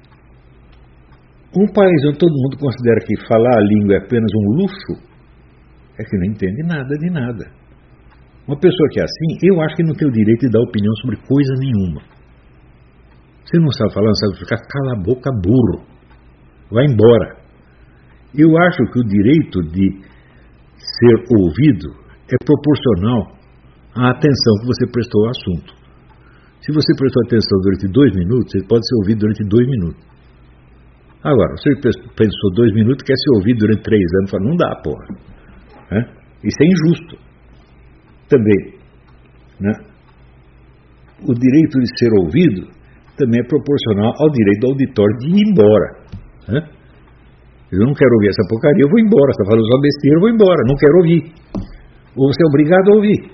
um país onde todo mundo considera que falar a língua é apenas um luxo, é que não entende nada de nada. Uma pessoa que é assim, eu acho que não tem o direito de dar opinião sobre coisa nenhuma. Você não sabe falar, não sabe ficar, cala a boca, burro. Vai embora. Eu acho que o direito de ser ouvido é proporcional à atenção que você prestou ao assunto. Se você prestou atenção durante dois minutos, você pode ser ouvido durante dois minutos. Agora, você pensou dois minutos e quer ser ouvido durante três anos, fala, não dá, porra. É? Isso é injusto. Também, né? O direito de ser ouvido também é proporcional ao direito do auditório de ir embora. Né? Eu não quero ouvir essa porcaria, eu vou embora. Você está falando só besteira, eu vou embora, não quero ouvir. Ou você é obrigado a ouvir.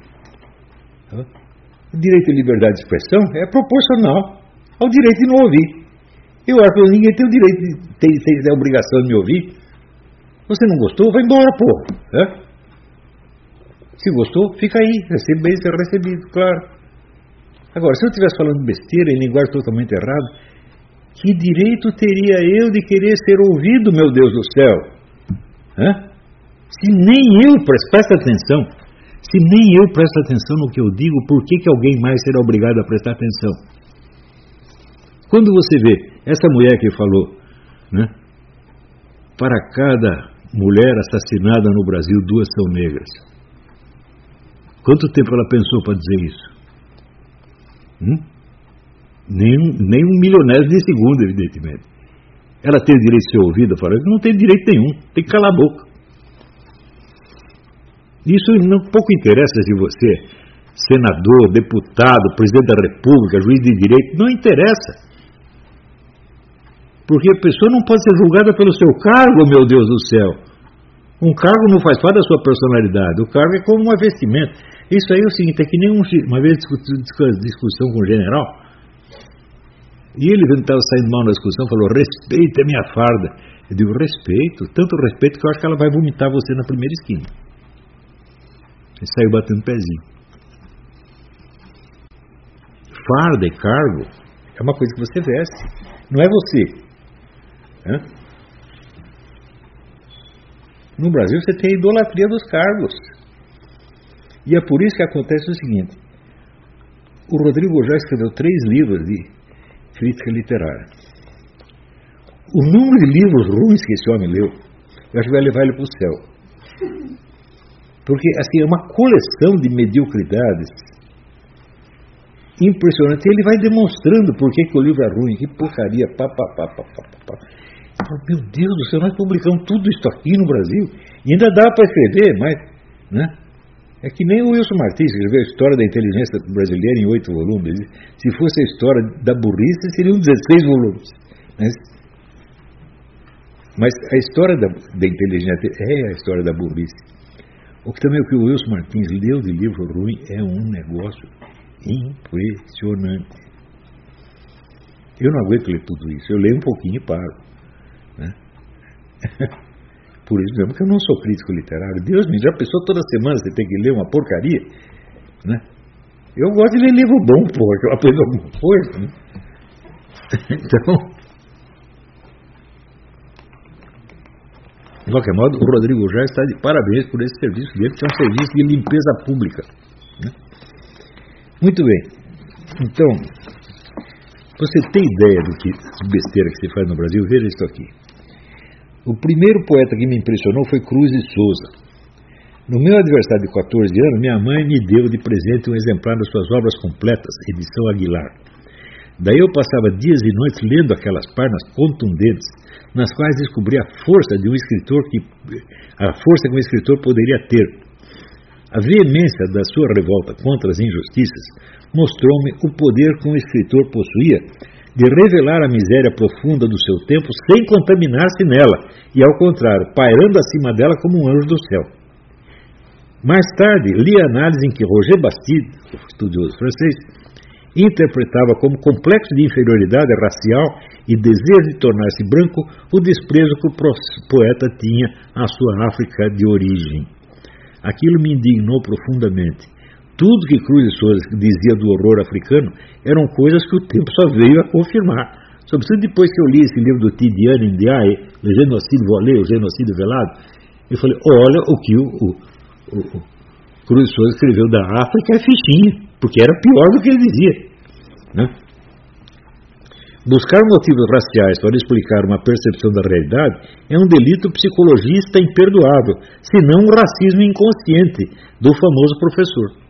O direito de liberdade de expressão é proporcional ao direito de não ouvir. Eu acho que ninguém tem o direito de ter, ter a obrigação de me ouvir. Você não gostou? Vai embora, porra. É? Se gostou, fica aí. Recebe bem ser recebido, claro. Agora, se eu estivesse falando besteira em linguagem totalmente errada, que direito teria eu de querer ser ouvido, meu Deus do céu? É? Se nem eu presto, presta atenção, se nem eu presto atenção no que eu digo, por que, que alguém mais será obrigado a prestar atenção? Quando você vê essa mulher que falou, né, para cada mulher assassinada no Brasil, duas são negras. Quanto tempo ela pensou para dizer isso? Hum? Nem, um, nem um milionésimo de segundo, evidentemente. Ela tem direito de ser ouvida? Fala, não tem direito nenhum, tem que calar a boca. Isso não pouco interessa se você é senador, deputado, presidente da república, juiz de direito, não interessa. Porque a pessoa não pode ser julgada pelo seu cargo, meu Deus do céu. Um cargo não faz parte da sua personalidade, o cargo é como uma vestimenta. Isso aí é o seguinte, é que nem um, uma vez discussão com o general, e ele estava saindo mal na discussão, falou, respeite a minha farda. Eu digo, respeito, tanto respeito que eu acho que ela vai vomitar você na primeira esquina. Ele saiu batendo pezinho. Farda e cargo é uma coisa que você veste, não é você. Hã? No Brasil você tem a idolatria dos cargos. E é por isso que acontece o seguinte, o Rodrigo já escreveu três livros de crítica literária. O número de livros ruins que esse homem leu, eu acho que vai levar ele para o céu. Porque assim, é uma coleção de mediocridades impressionante. Ele vai demonstrando por que, que o livro é ruim, que porcaria, pá, pá, pá, pá, pá, pá. Meu Deus do céu, nós publicamos tudo isso aqui no Brasil. E ainda dá para escrever, mas, né? É que nem o Wilson Martins escreveu a história da inteligência brasileira em oito volumes. Se fosse a história da burrice, seriam dezesseis volumes. Mas, mas a história da, da inteligência é a história da burrice. O que também o que o Wilson Martins leu de livro ruim é um negócio impressionante. Eu não aguento ler tudo isso. Eu leio um pouquinho e paro. Né? Por isso mesmo que eu não sou crítico literário. Deus me já pensou toda semana você tem que ler uma porcaria, né? Eu gosto de ler livro bom, porra, que eu aprendo alguma coisa, né? Então, de qualquer modo, o Rodrigo já está de parabéns por esse serviço dele, que é um serviço de limpeza pública, né? Muito bem. Então, você tem ideia do que besteira que se faz no Brasil? Veja isso aqui. O primeiro poeta que me impressionou foi Cruz de Souza. No meu aniversário de quatorze anos, minha mãe me deu de presente um exemplar das suas obras completas, edição Aguilar. Daí eu passava dias e noites lendo aquelas páginas contundentes, nas quais descobri a força de um escritor que a força que um escritor poderia ter. A veemência da sua revolta contra as injustiças mostrou-me o poder que um escritor possuía de revelar a miséria profunda do seu tempo sem contaminar-se nela, e ao contrário, pairando acima dela como um anjo do céu. Mais tarde, li a análise em que Roger Bastide, o estudioso francês, interpretava como complexo de inferioridade racial e desejo de tornar-se branco o desprezo que o poeta tinha à sua África de origem. Aquilo me indignou profundamente. Tudo que Cruz de Souza dizia do horror africano eram coisas que o tempo só veio a confirmar. Sobretudo depois que eu li esse livro do Tidiane Ndiaye, O Genocídio Volé, O Genocídio Velado, eu falei, olha o que o, o, o Cruz de Souza escreveu da África é fichinha, porque era pior do que ele dizia. Né? Buscar motivos raciais para explicar uma percepção da realidade é um delito psicologista imperdoável, se não um racismo inconsciente do famoso professor.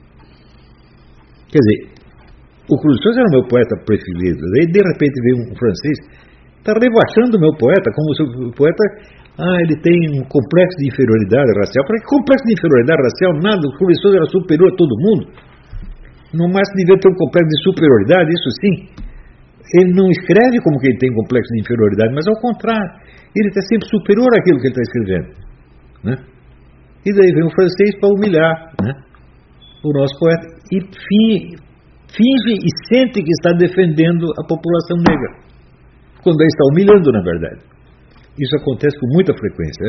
Quer dizer, o Cruz de Souza era o meu poeta preferido, daí de repente veio um francês, está rebaixando o meu poeta, como se o poeta, ah, ele tem um complexo de inferioridade racial. Para que complexo de inferioridade racial? Nada, o Cruz de Souza era superior a todo mundo. No máximo devia ter um complexo de superioridade, isso sim. Ele não escreve como que ele tem complexo de inferioridade, mas ao contrário, ele está sempre superior àquilo que ele está escrevendo. Né? E daí vem o francês para humilhar, né, o nosso poeta, e finge, finge e sente que está defendendo a população negra, quando ele está humilhando, na verdade. Isso acontece com muita frequência. Né?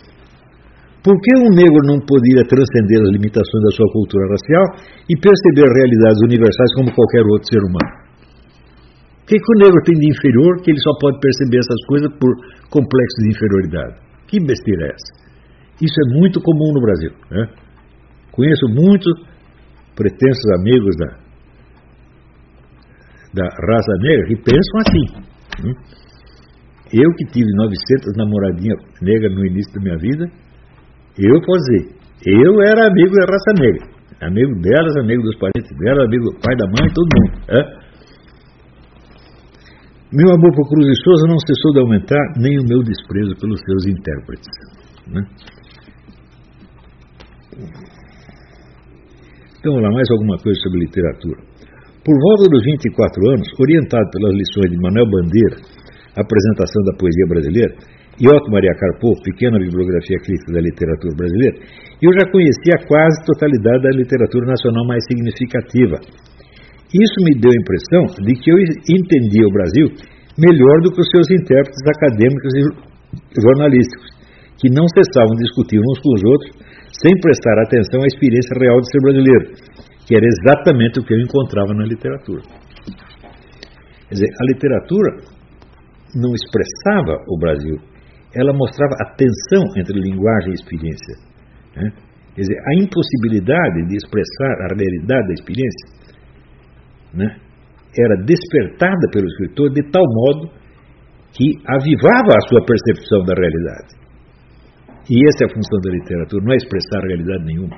Por que um negro não poderia transcender as limitações da sua cultura racial e perceber realidades universais como qualquer outro ser humano? O que, que o negro tem de inferior que ele só pode perceber essas coisas por complexo de inferioridade? Que besteira é essa? Isso é muito comum no Brasil. Né? Conheço muitos pretensos amigos da, da raça negra que pensam assim. Né? Eu que tive novecentas namoradinhas negras no início da minha vida, eu posso dizer, eu era amigo da raça negra, amigo delas, amigo dos parentes delas, amigo do pai, da mãe, todo mundo. É? Meu amor por Cruz de Souza não cessou de aumentar, nem o meu desprezo pelos seus intérpretes. Né? Então, vamos lá, mais alguma coisa sobre literatura. Por volta dos vinte e quatro anos, orientado pelas lições de Manuel Bandeira, Apresentação da Poesia Brasileira, e Otto Maria Carpo, Pequena Bibliografia Crítica da Literatura Brasileira, eu já conhecia a quase totalidade da literatura nacional mais significativa. Isso me deu a impressão de que eu entendia o Brasil melhor do que os seus intérpretes acadêmicos e jornalísticos, que não cessavam de discutir uns com os outros, sem prestar atenção à experiência real de ser brasileiro, que era exatamente o que eu encontrava na literatura. Quer dizer, a literatura não expressava o Brasil, ela mostrava a tensão entre linguagem e experiência. Né? Quer dizer, a impossibilidade de expressar a realidade da experiência, né, era despertada pelo escritor de tal modo que avivava a sua percepção da realidade. E essa é a função da literatura, não é expressar realidade nenhuma.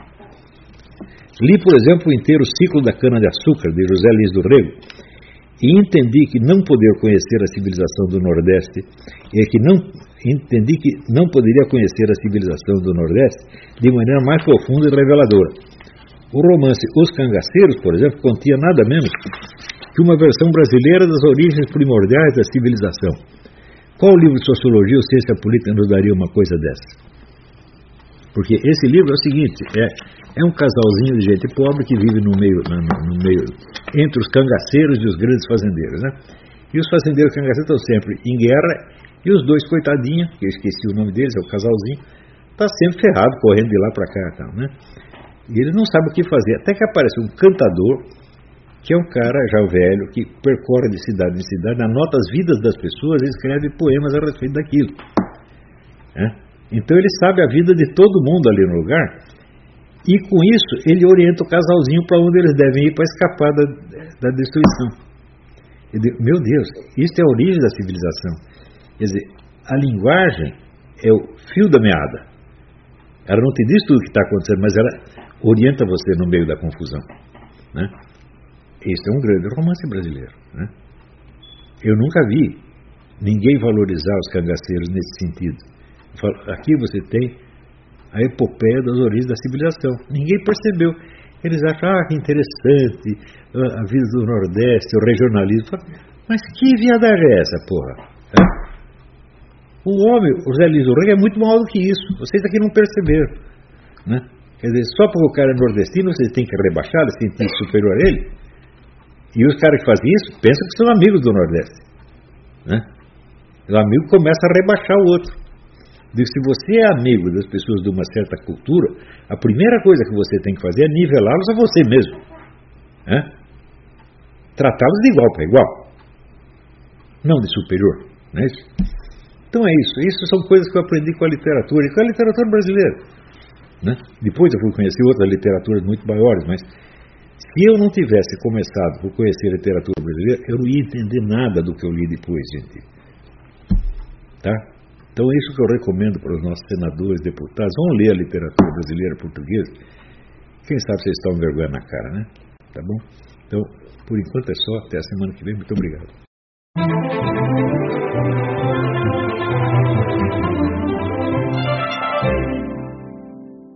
Li, por exemplo, o inteiro ciclo da cana-de-açúcar, de José Lins do Rego, e entendi que não poder conhecer a civilização do Nordeste, é que não, entendi que não poderia conhecer a civilização do Nordeste de maneira mais profunda e reveladora. O romance Os Cangaceiros, por exemplo, continha nada menos que uma versão brasileira das origens primordiais da civilização. Qual livro de sociologia ou ciência política nos daria uma coisa dessa? Porque esse livro é o seguinte, é, é um casalzinho de gente pobre que vive no meio, no, no meio, entre os cangaceiros e os grandes fazendeiros, né? E os fazendeiros e cangaceiros estão sempre em guerra, e os dois coitadinhos, que eu esqueci o nome deles, é o casalzinho, está sempre ferrado, correndo de lá para cá e tal, né? E eles não sabem o que fazer, até que aparece um cantador, que é um cara já velho, que percorre de cidade em cidade, anota as vidas das pessoas e escreve poemas a respeito daquilo. É? Então ele sabe a vida de todo mundo ali no lugar, e com isso ele orienta o casalzinho para onde eles devem ir para escapar da, da destruição. Digo, meu Deus, isso é a origem da civilização. Quer dizer, a linguagem é o fio da meada. Ela não te diz tudo o que está acontecendo, mas ela orienta você no meio da confusão. Né? Este é um grande romance brasileiro. Né? Eu nunca vi ninguém valorizar os cangaceiros nesse sentido. Aqui você tem a epopeia das origens da civilização. Ninguém percebeu. Eles acham, ah, que interessante, a vida do Nordeste, o regionalismo. Mas que viadagem é essa, porra? É? O homem, o Zé Luiz Uranga, é muito maior do que isso. Vocês aqui não perceberam. Né? Quer dizer, só porque o cara é nordestino, vocês têm que rebaixar, vocês têm que ser superior a ele. E os caras que fazem isso, pensam que são amigos do Nordeste. Né? O amigo começa a rebaixar o outro. Diz, se você é amigo das pessoas de uma certa cultura, a primeira coisa que você tem que fazer é nivelá-los a você mesmo. Né? Tratá-los de igual para igual. Não de superior. Não é isso? Então é isso. Isso são coisas que eu aprendi com a literatura, e com a literatura brasileira. Né? Depois eu fui conhecer outras literaturas muito maiores, mas se eu não tivesse começado por conhecer a literatura brasileira, eu não ia entender nada do que eu li depois, gente. Tá? Então é isso que eu recomendo para os nossos senadores, deputados. Vão ler a literatura brasileira portuguesa. Quem sabe vocês estão com vergonha na cara, né? Tá bom? Então, por enquanto é só. Até a semana que vem. Muito obrigado.